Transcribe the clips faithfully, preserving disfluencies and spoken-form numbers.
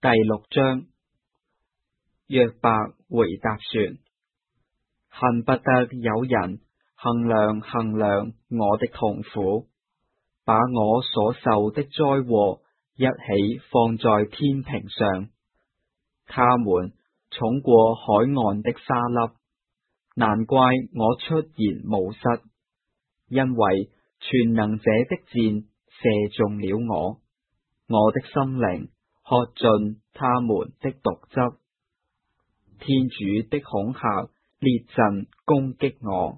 第六章。約伯回答說：恨不得有人衡量衡量我的痛苦，把我所受的災禍一起放在天平上。他們重過海岸的沙粒，難怪我出言無失，因為全能者的箭射中了我，我的心靈喝盡他們的毒汁。天主的恐嚇列陣攻擊我。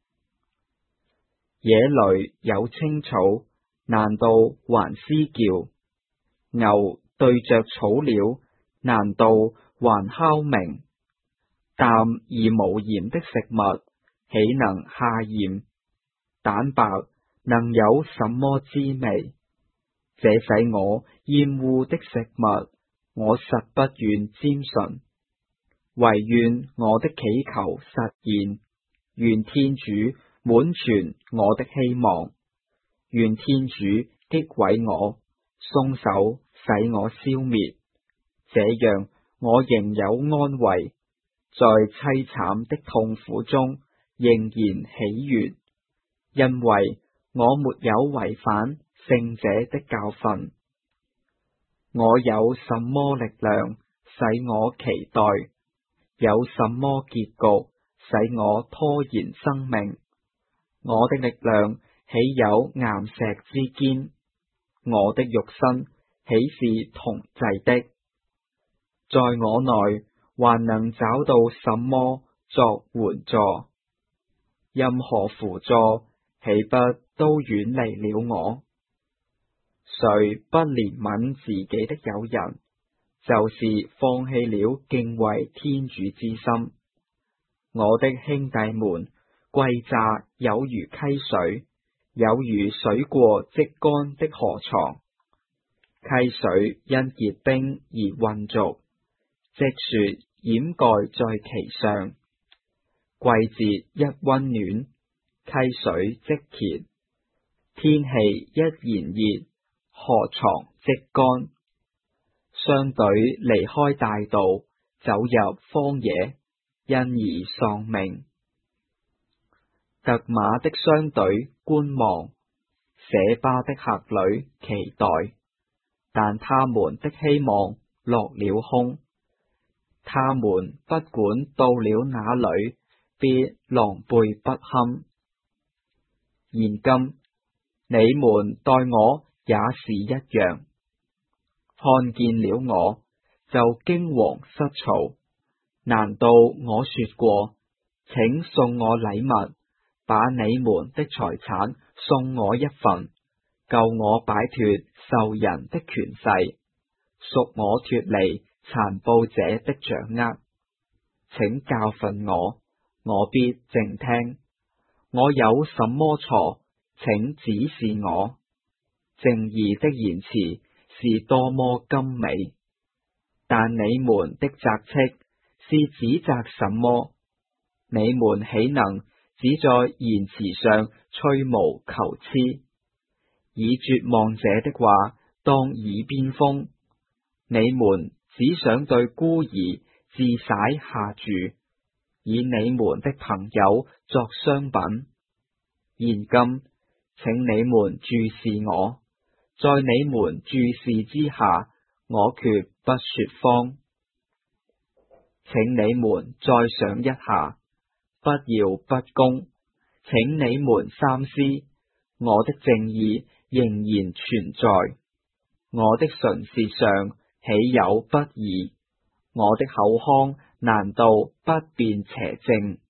野裏有青草，難道還嘶叫？牛對着草料，難道還哮鳴？淡而無鹽的食物，豈能下鹽？蛋白能有什麼滋味？這使我厭惡的食物，我實不願沾吮。惟願我的祈求實現，願天主滿全我的希望，願天主擊毀我，鬆手使我消滅，這樣我仍有安慰，在淒慘的痛苦中仍然喜悅，因為我沒有違反聖者的教訓。我有什麼力量使我期待？有什麼結局使我拖延生命？我的力量豈有岩石之堅？我的肉身豈是銅製的？在我內還能找到什麼作援助？任何輔助豈不都遠離了我？誰不憐憫自己的友人，就是放棄了敬畏天主之心。我的兄弟們，歸詐有如溪水，有如水過即乾的河床。溪水因結冰而渾濁，積雪掩蓋在其上。季節一溫暖，溪水即乾；天氣一炎熱，河床即乾。商隊離開大道，走入荒野，因而喪命。特馬的商隊觀望，舍巴的客旅期待，但他們的希望落了空。他們不管到了哪裏，必狼狽不堪。現今你們待我也是一樣，看見了我就驚惶失措。難道我說過，請送我禮物，把你們的財產送我一份，救我擺脫仇人的權勢，贖我脫離殘暴者的掌握？請教訓我，我必靜聽。我有什麼錯？請指示我。正義的言辭是多麼甘美，但你們的責斥是指責什麼？你們豈能只在言辭上吹毛求疵，以絕望者的話當耳邊風？你們只想對孤兒自徙下注，以你們的朋友作商品。現今請你們注視我，在你們注視之下，我決不說謊。請你們再想一下，不要不公。請你們三思，我的正義仍然存在，我的唇舌上豈有不義？我的口腔難道不辨邪正？